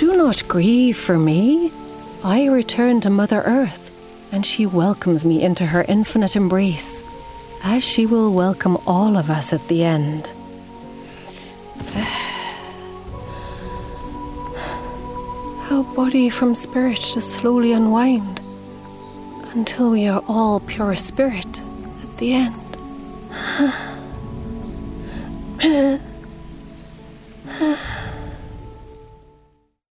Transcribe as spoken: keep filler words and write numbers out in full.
Do not grieve for me. I return to Mother Earth, and she welcomes me into her infinite embrace, as she will welcome all of us at the end. How body from spirit to slowly unwind, until we are all pure spirit at the end.